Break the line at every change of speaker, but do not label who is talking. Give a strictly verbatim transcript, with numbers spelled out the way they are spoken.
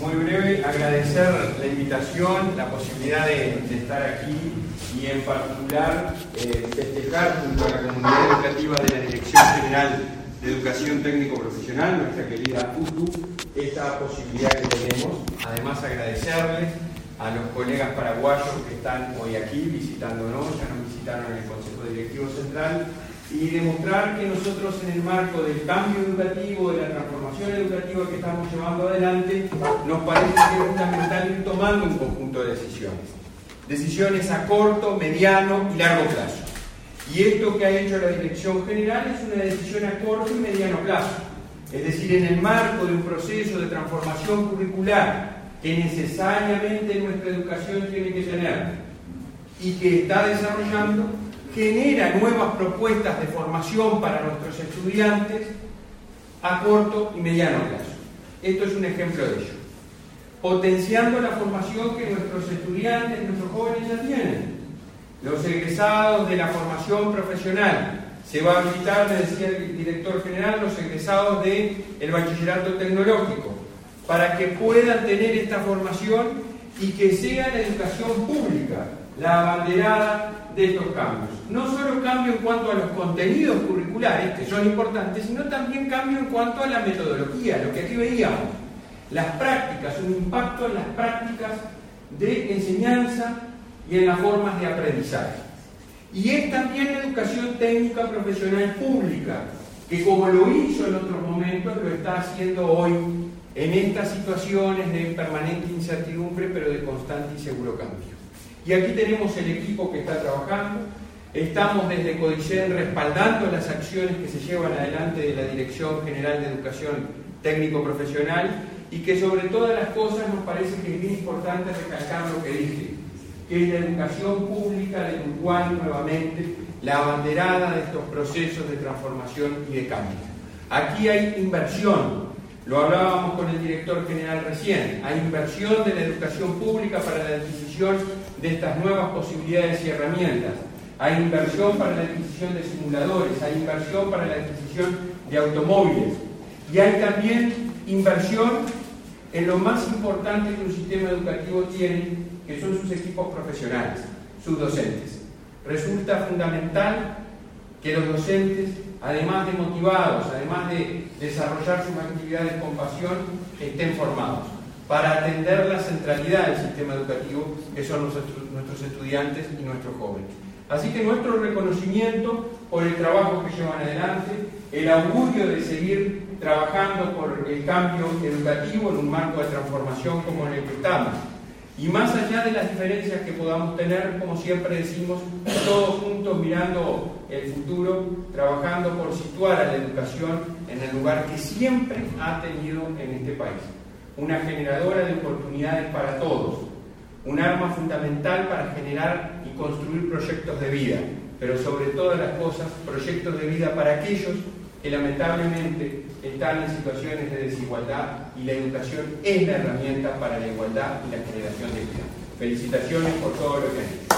Muy breve, agradecer la invitación, la posibilidad de, de estar aquí y en particular eh, festejar junto a la comunidad educativa de la Dirección General de Educación Técnico Profesional, nuestra querida U T U, esta posibilidad que tenemos. Además, agradecerles a los colegas paraguayos que están hoy aquí visitándonos, ya nos visitaron en el Consejo Directivo Central, y demostrar que nosotros, en el marco del cambio educativo, de la transformación educativa que estamos llevando adelante, nos parece que es fundamental ir tomando un conjunto de decisiones. Decisiones a corto, mediano y largo plazo. Y esto que ha hecho la Dirección General es una decisión a corto y mediano plazo. Es decir, en el marco de un proceso de transformación curricular que necesariamente nuestra educación tiene que tener y que está desarrollando, genera nuevas propuestas de formación para nuestros estudiantes a corto y mediano plazo. Esto es un ejemplo de ello. Potenciando la formación que nuestros estudiantes, nuestros jóvenes ya tienen. Los egresados de la formación profesional. Se va a habilitar, me decía el director general, los egresados del bachillerato tecnológico, para que puedan tener esta formación y que sea la educación pública la abanderada de estos cambios. No solo cambio en cuanto a los contenidos curriculares, que son importantes, sino también cambio en cuanto a la metodología, lo que aquí veíamos. Las prácticas, un impacto en las prácticas de enseñanza y en las formas de aprendizaje. Y es también la educación técnica profesional pública, que como lo hizo en otros momentos, lo está haciendo hoy en estas situaciones de permanente incertidumbre, pero de constante y seguro cambio. Y aquí tenemos el equipo que está trabajando. Estamos desde Codicen respaldando las acciones que se llevan adelante de la Dirección General de Educación Técnico Profesional, y que sobre todas las cosas nos parece que es bien importante recalcar lo que dije, que es la educación pública del Uruguay nuevamente la abanderada de estos procesos de transformación y de cambio. Aquí hay inversión. Lo hablábamos con el director general recién. Hay inversión de la educación pública para la adquisición de estas nuevas posibilidades y herramientas. Hay inversión para la adquisición de simuladores. Hay inversión para la adquisición de automóviles. Y hay también inversión en lo más importante que un sistema educativo tiene, que son sus equipos profesionales, sus docentes. Resulta fundamental que los docentes, además de motivados, además de desarrollar sus actividades con pasión, estén formados para atender la centralidad del sistema educativo, que son nuestros estudiantes y nuestros jóvenes. Así que nuestro reconocimiento por el trabajo que llevan adelante, el augurio de seguir trabajando por el cambio educativo en un marco de transformación como en el que estamos. Y más allá de las diferencias que podamos tener, como siempre decimos, todos juntos mirando el futuro, trabajando por situar a la educación en el lugar que siempre ha tenido en este país. Una generadora de oportunidades para todos, un arma fundamental para generar y construir proyectos de vida, pero sobre todas las cosas, proyectos de vida para aquellos que lamentablemente están en situaciones de desigualdad, y la educación es la herramienta para la igualdad y la generación de vida. Felicitaciones por todo lo que han hecho.